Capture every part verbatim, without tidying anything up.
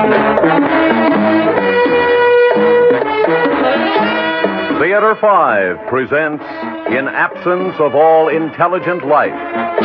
Theater five presents In Absence of All Intelligent Life.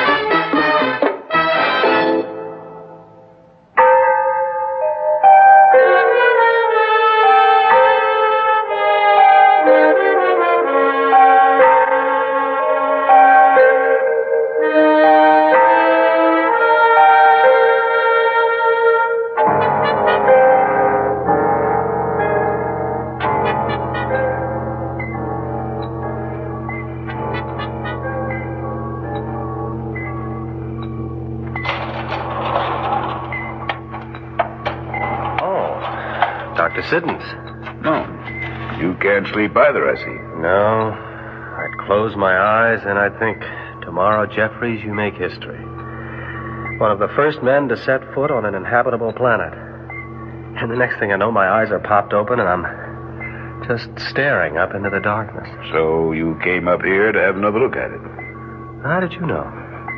Doctor Siddons. No. You can't sleep either, I see. No. I'd close my eyes and I'd think, tomorrow, Jeffries, you make history. One of the first men to set foot on an inhabitable planet. And the next thing I know, my eyes are popped open and I'm just staring up into the darkness. So you came up here to have another look at it? How did you know?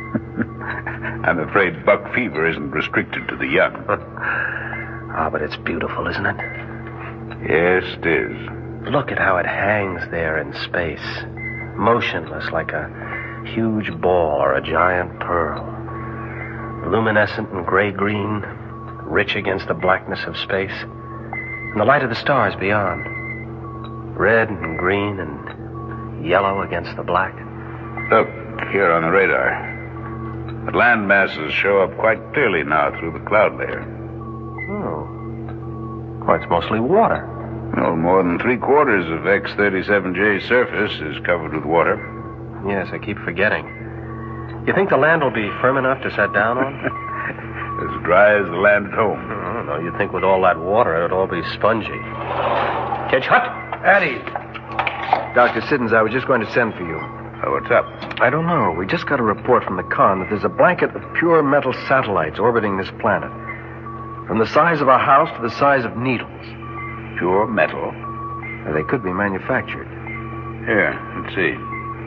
I'm afraid buck fever isn't restricted to the young. Ah, but it's beautiful, isn't it? Yes, it is. Look at how it hangs there in space, motionless like a huge ball or a giant pearl. Luminescent and gray-green, rich against the blackness of space, and the light of the stars beyond. Red and green and yellow against the black. Look, here on the radar. The land masses show up quite clearly now through the cloud layer. Oh. Well, it's mostly water. Well, more than three-quarters of X thirty-seven J's surface is covered with water. Yes, I keep forgetting. You think the land will be firm enough to set down on? As dry as the land at home. I don't know. You'd think with all that water, it'd all be spongy. Catch hut! Addie. Doctor Siddons, I was just going to send for you. Oh, what's up? I don't know. We just got a report from the con that there's a blanket of pure metal satellites orbiting this planet. From the size of a house to the size of needles. Pure metal? Now, they could be manufactured. Here, let's see.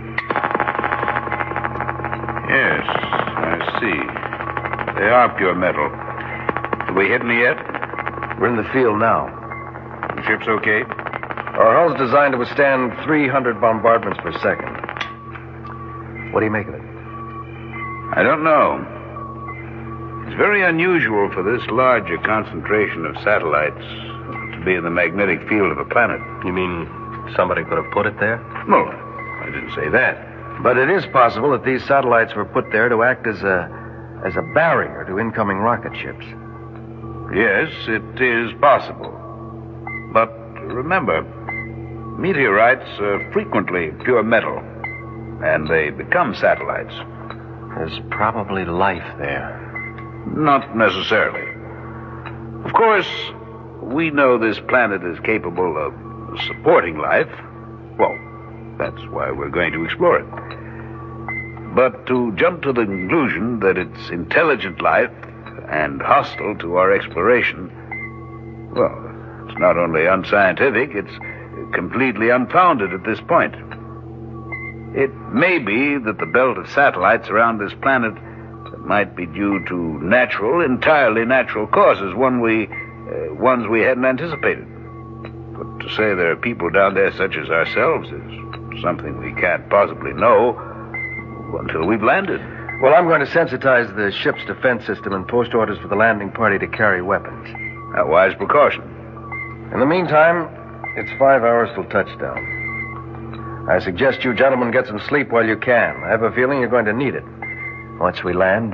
Yes, I see. They are pure metal. Have we hit any yet? We're in the field now. The ship's okay? Our hull's designed to withstand three hundred bombardments per second. What do you make of it? I don't know. It's very unusual for this large a concentration of satellites to be in the magnetic field of a planet. You mean somebody could have put it there? No, I didn't say that. But it is possible that these satellites were put there to act as a as a barrier to incoming rocket ships. Yes, it is possible. But remember, meteorites are frequently pure metal, and they become satellites. There's probably life there. Not necessarily. Of course, we know this planet is capable of supporting life. Well, that's why we're going to explore it. But to jump to the conclusion that it's intelligent life and hostile to our exploration, well, it's not only unscientific, it's completely unfounded at this point. It may be that the belt of satellites around this planet might be due to natural, entirely natural causes, one we, uh, ones we hadn't anticipated. But to say there are people down there such as ourselves is something we can't possibly know until we've landed. Well, I'm going to sensitize the ship's defense system and post orders for the landing party to carry weapons. A wise precaution. In the meantime, it's five hours till touchdown. I suggest you gentlemen get some sleep while you can. I have a feeling you're going to need it. Once we land.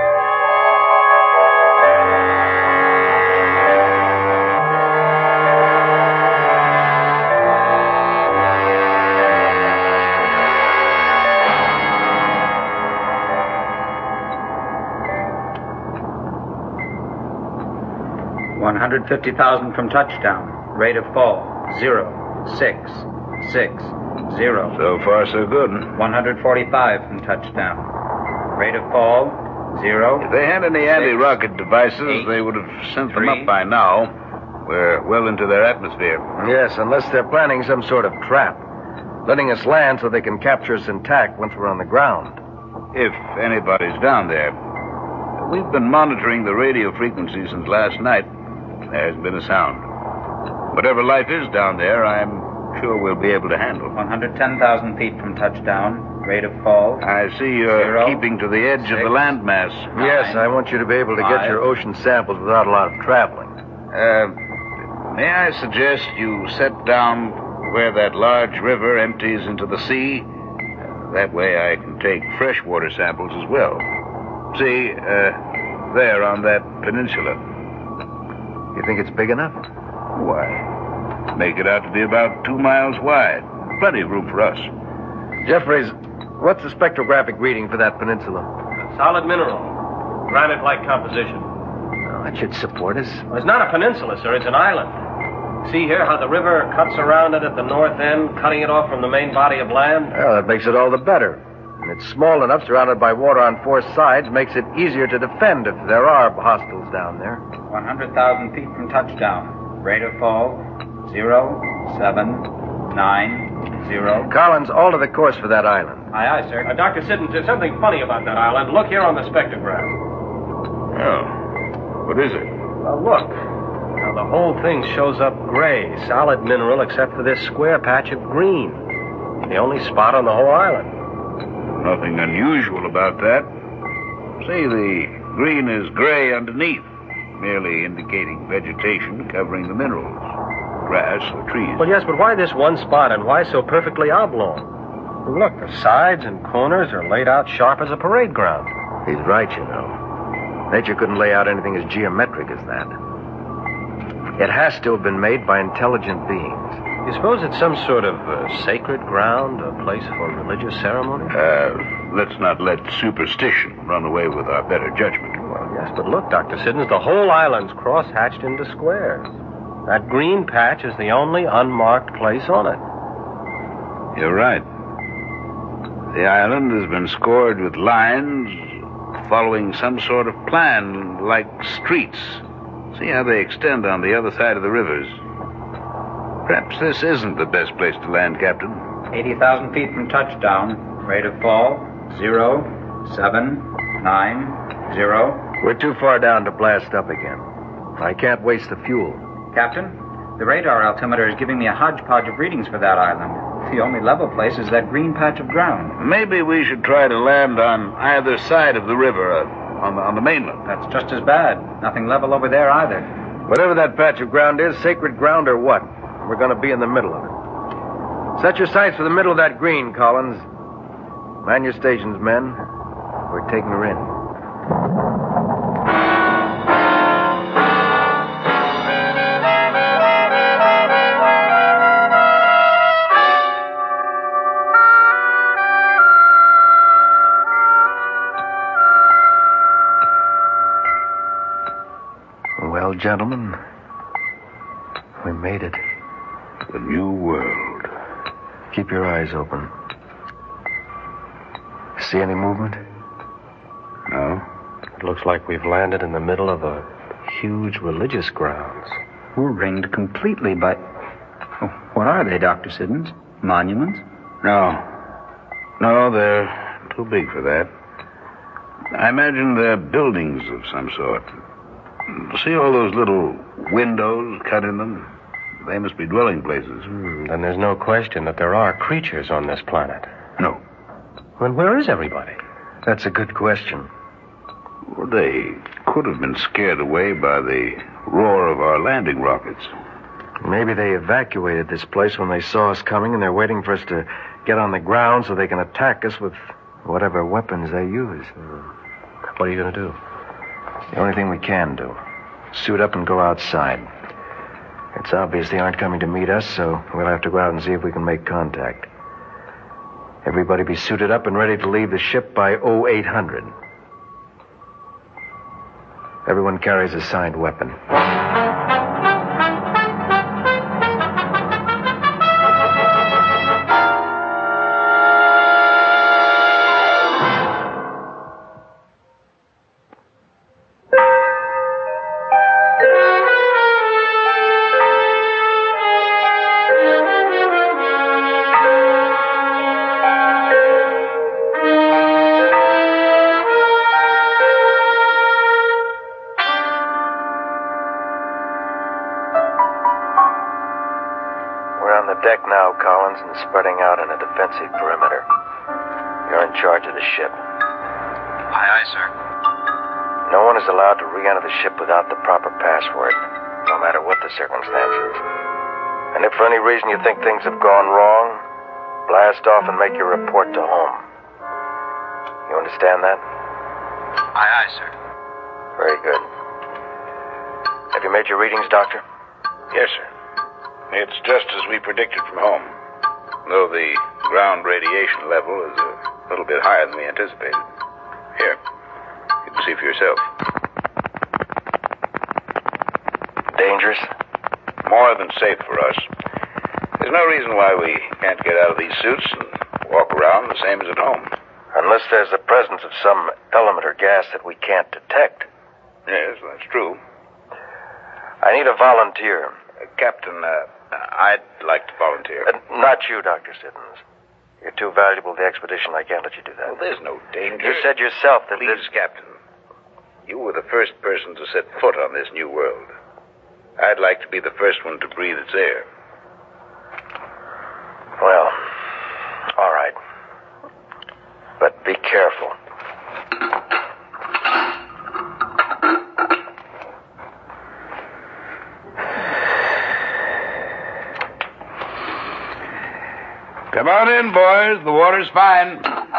one hundred fifty thousand from touchdown. Rate of fall, zero, six, six, zero. So far, so good. one hundred forty-five from touchdown. Rate of fall, zero. If they had any six, anti-rocket devices, eight, they would have sent three, them up by now. We're well into their atmosphere. Yes, unless they're planning some sort of trap. Letting us land so they can capture us intact once we're on the ground. If anybody's down there. We've been monitoring the radio frequency since last night. There hasn't been a sound. Whatever life is down there, I'm sure we'll be able to handle. one hundred ten thousand feet from touchdown. Rate of fall. I see you're Zero, keeping to the edge six, of the landmass. Yes, I want you to be able to get Five. your ocean samples without a lot of traveling. Uh, may I suggest you set down where that large river empties into the sea? Uh, that way I can take freshwater samples as well. See, uh, there on that peninsula. You think it's big enough? Why, make it out to be about two miles wide. Plenty of room for us. Jeffries, what's the spectrographic reading for that peninsula? A solid mineral. Granite-like composition. Well, that should support us. Well, it's not a peninsula, sir. It's an island. See here how the river cuts around it at the north end, cutting it off from the main body of land? Well, that makes it all the better. And it's small enough, surrounded by water on four sides, makes it easier to defend if there are hostiles down there. one hundred thousand feet from touchdown. Rate of fall. Zero, seven, nine, zero. Collins, alter the course for that island. Aye, aye, sir. Uh, Doctor Siddons, there's something funny about that island. Look here on the spectrograph. Oh, what is it? Well, look. Now, the whole thing shows up gray, solid mineral, except for this square patch of green. The only spot on the whole island. Nothing unusual about that. See, the green is gray underneath, merely indicating vegetation covering the minerals. Grass or trees. Well, yes, but why this one spot and why so perfectly oblong? Look, the sides and corners are laid out sharp as a parade ground. He's right, you know. Nature couldn't lay out anything as geometric as that. It has to have been made by intelligent beings. You suppose it's some sort of uh, sacred ground, a place for religious ceremony? Uh, let's not let superstition run away with our better judgment. Well, yes, but look, Doctor Siddons, the whole island's cross-hatched into squares. That green patch is the only unmarked place on it. You're right. The island has been scored with lines following some sort of plan, like streets. See how they extend on the other side of the rivers. Perhaps this isn't the best place to land, Captain. eighty thousand feet from touchdown. Rate of fall. Zero, seven, nine, zero. We're too far down to blast up again. I can't waste the fuel. Captain, the radar altimeter is giving me a hodgepodge of readings for that island. The only level place is that green patch of ground. Maybe we should try to land on either side of the river, uh, on, the, on the mainland. That's just as bad. Nothing level over there either. Whatever that patch of ground is, sacred ground or what, we're going to be in the middle of it. Set your sights for the middle of that green, Collins. Man your stations, men. We're taking her in. Well, gentlemen, we made it. The new world. Keep your eyes open. See any movement? No? It looks like we've landed in the middle of a huge religious grounds. We're ringed completely by... Oh, what are they, Doctor Siddons? Monuments? No. No, they're too big for that. I imagine they're buildings of some sort. See all those little windows cut in them? They must be dwelling places. Hmm, then there's no question that there are creatures on this planet. No. Then where is everybody? That's a good question. Well, they could have been scared away by the roar of our landing rockets. Maybe they evacuated this place when they saw us coming, and they're waiting for us to get on the ground so they can attack us with whatever weapons they use. What are you going to do? The only thing we can do. Suit up and go outside. It's obvious they aren't coming to meet us, so we'll have to go out and see if we can make contact. Everybody be suited up and ready to leave the ship by oh eight hundred. Everyone carries a signed weapon. We're on the deck now, Collins, and spreading out in a defensive perimeter. You're in charge of the ship. Aye, aye, sir. No one is allowed to re-enter the ship without the proper password, no matter what the circumstances. And if for any reason you think things have gone wrong, blast off and make your report to home. You understand that? Aye, aye, sir. Very good. Have you made your readings, Doctor? Yes, sir. It's just as we predicted from home, though the ground radiation level is a little bit higher than we anticipated. Here, you can see for yourself. Dangerous? More than safe for us. There's no reason why we can't get out of these suits and walk around the same as at home. Unless there's the presence of some element or gas that we can't detect. Yes, that's true. I need a volunteer. Uh, Captain, uh, I'd like to volunteer. Uh, not you, Doctor Siddons. You're too valuable to the expedition. I can't let you do that. Well, there's no danger. You said yourself that Please, this... Captain. You were the first person to set foot on this new world. I'd like to be the first one to breathe its air. Well, all right. But be careful. Come on in, boys. The water's fine.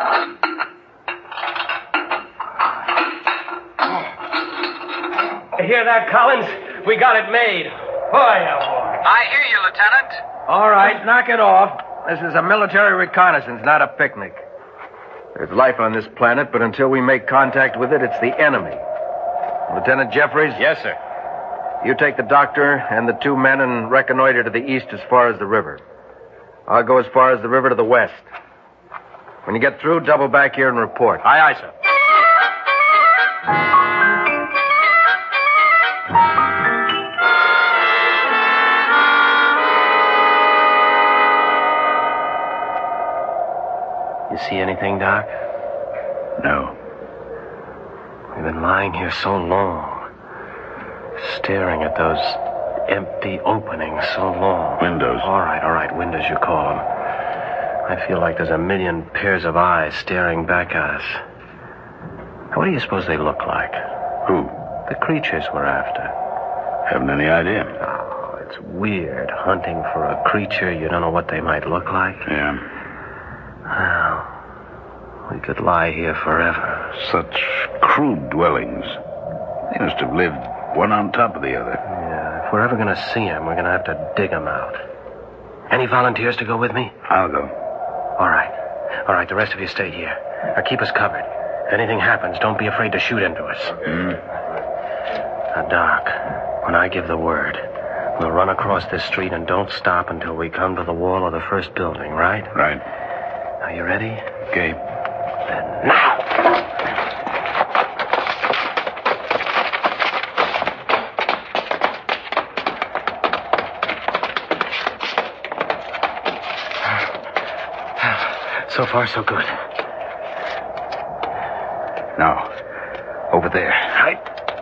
You hear that, Collins? We got it made. Boy, oh boy. I hear you, Lieutenant. All right, knock it off. This is a military reconnaissance, not a picnic. There's life on this planet, but until we make contact with it, it's the enemy. Lieutenant Jeffries? Yes, sir. You take the doctor and the two men and reconnoiter to the east as far as the river. I'll go as far as the river to the west. When you get through, double back here and report. Aye, aye, sir. You see anything, Doc? No. We've been lying here so long, staring at those empty openings so long. Windows. All right, all right, windows you call them. I feel like there's a million pairs of eyes staring back at us. Now, what do you suppose they look like? Who? The creatures we're after. Haven't any idea. Oh, it's weird, hunting for a creature you don't know what they might look like. Yeah. Well, we could lie here forever. Such crude dwellings. They must have lived one on top of the other. Yeah, if we're ever going to see them, we're going to have to dig them out. Any volunteers to go with me? I'll go. All right. All right, the rest of you stay here. Now keep us covered. If anything happens, don't be afraid to shoot into us. Mm. Now, Doc, when I give the word, we'll run across this street and don't stop until we come to the wall of the first building, right? Right. Are you ready? Okay. Then now! So far, so good. Now, over there. Right.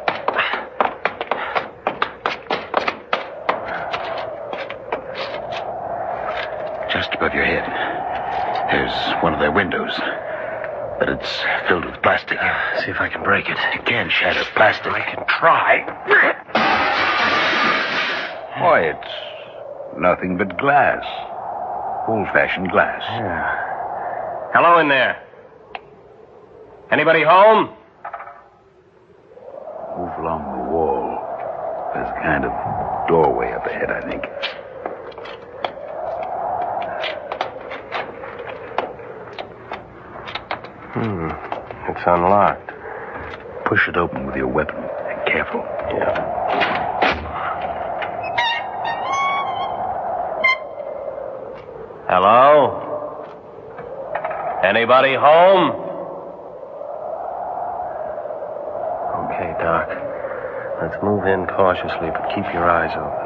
Just above your head. There's one of their windows. But it's filled with plastic. Uh, see if I can break it. You can't shatter plastic. I can try. Boy, it's nothing but glass. Old-fashioned glass. Yeah. Hello in there. Anybody home? Move along the wall. There's a kind of doorway up ahead, I think. Hmm. It's unlocked. Push it open with your weapon. And careful. Yeah. Hello? Anybody home? Okay, Doc. Let's move in cautiously, but keep your eyes open.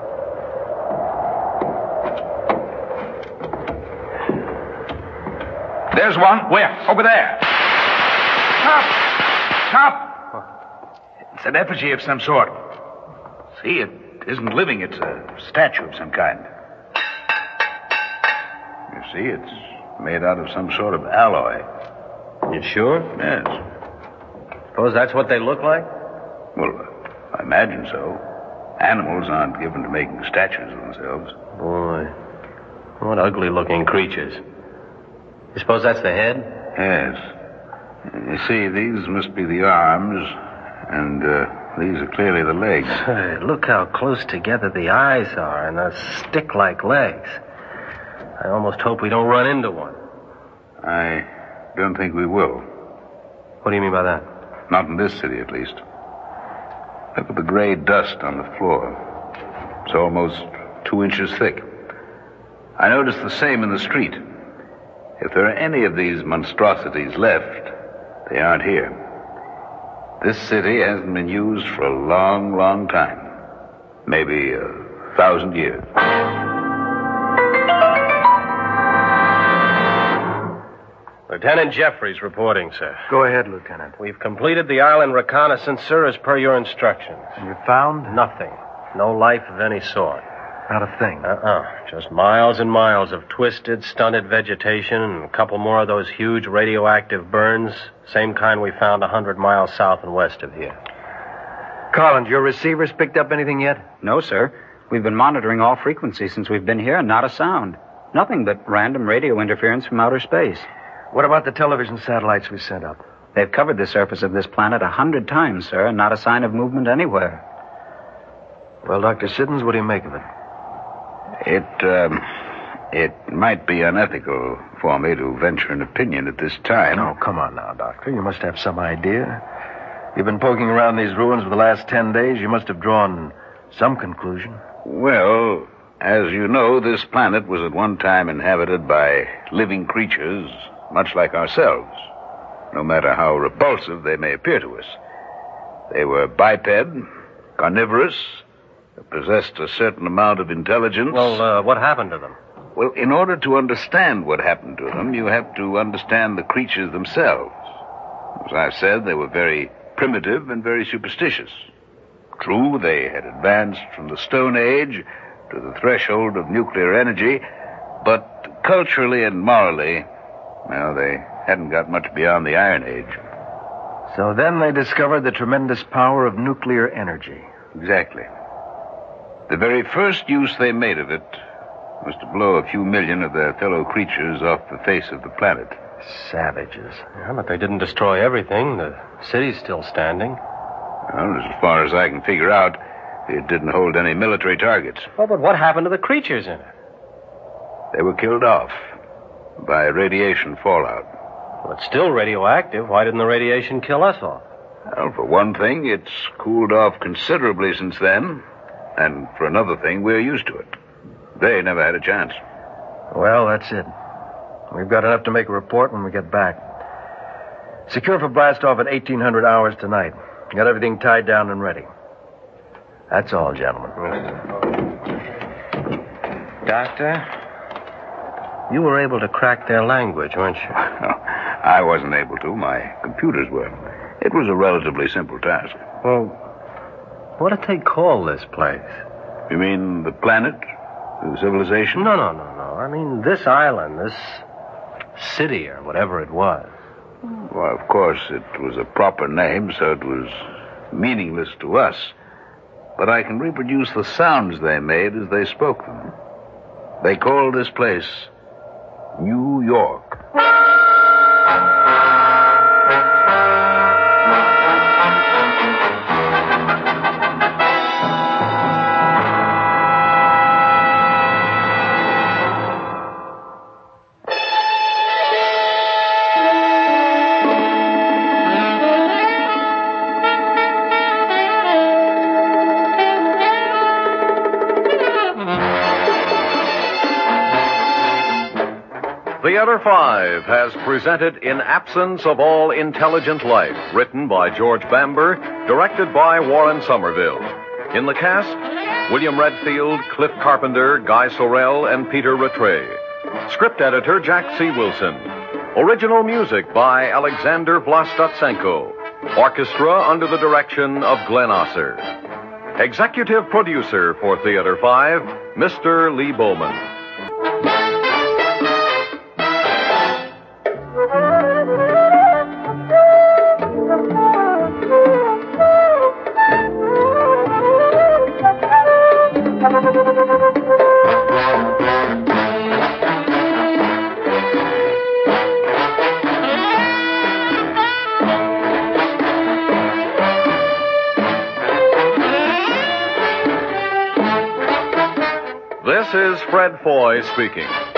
There's one. Where? Over there. Stop! Stop! It's an effigy of some sort. See, it isn't living. It's a statue of some kind. You see, it's made out of some sort of alloy. You sure? Yes. Suppose that's what they look like? Well, uh, I imagine so. Animals aren't given to making statues of themselves. Boy, what ugly-looking creatures. You suppose that's the head? Yes. You see, these must be the arms, and uh, these are clearly the legs. Hey, look how close together the eyes are and those stick-like legs. I almost hope we don't run into one. I don't think we will. What do you mean by that? Not in this city, at least. Look at the gray dust on the floor. It's almost two inches thick. I noticed the same in the street. If there are any of these monstrosities left, they aren't here. This city hasn't been used for a long, long time. Maybe a thousand years. Lieutenant Jeffries reporting, sir. Go ahead, Lieutenant. We've completed the island reconnaissance, sir, as per your instructions. And you found? Nothing. No life of any sort. Not a thing. Uh-uh. Just miles and miles of twisted, stunted vegetation and a couple more of those huge radioactive burns. Same kind we found a hundred miles south and west of here. Collins, your receivers picked up anything yet? No, sir. We've been monitoring all frequencies since we've been here, and not a sound. Nothing but random radio interference from outer space. What about the television satellites we sent up? They've covered the surface of this planet a hundred times, sir, and not a sign of movement anywhere. Well, Doctor Siddons, what do you make of it? It, um, it might be unethical for me to venture an opinion at this time. Oh, come on now, Doctor. You must have some idea. You've been poking around these ruins for the last ten days. You must have drawn some conclusion. Well, as you know, this planet was at one time inhabited by living creatures, much like ourselves, no matter how repulsive they may appear to us. They were biped, carnivorous, possessed a certain amount of intelligence. Well, uh, what happened to them? Well, in order to understand what happened to them, you have to understand the creatures themselves. As I've said, they were very primitive and very superstitious. True, they had advanced from the Stone Age to the threshold of nuclear energy, but culturally and morally, well, they hadn't got much beyond the Iron Age. So then they discovered the tremendous power of nuclear energy. Exactly. The very first use they made of it was to blow a few million of their fellow creatures off the face of the planet. Savages. Yeah, but they didn't destroy everything. The city's still standing. Well, as far as I can figure out, it didn't hold any military targets. Well, but what happened to the creatures in it? They were killed off by radiation fallout. Well, it's still radioactive. Why didn't the radiation kill us off? Well, for one thing, it's cooled off considerably since then. And for another thing, we're used to it. They never had a chance. Well, that's it. We've got enough to make a report when we get back. Secure for blast off at eighteen hundred hours tonight. Got everything tied down and ready. That's all, gentlemen. Doctor, you were able to crack their language, weren't you? I wasn't able to. My computers were. It was a relatively simple task. Well, what did they call this place? You mean the planet? The civilization? No, no, no, no. I mean this island, this city or whatever it was. Well, of course, it was a proper name, so it was meaningless to us. But I can reproduce the sounds they made as they spoke them. They called this place New York. Theater Five has presented In Absence of All Intelligent Life, written by George Bamber, directed by Warren Somerville. In the cast, William Redfield, Cliff Carpenter, Guy Sorel, and Peter Rattray. Script editor, Jack C. Wilson. Original music by Alexander Vlastotsenko. Orchestra under the direction of Glenn Osser. Executive producer for Theater Five, Mister Lee Bowman. This is Fred Foy speaking.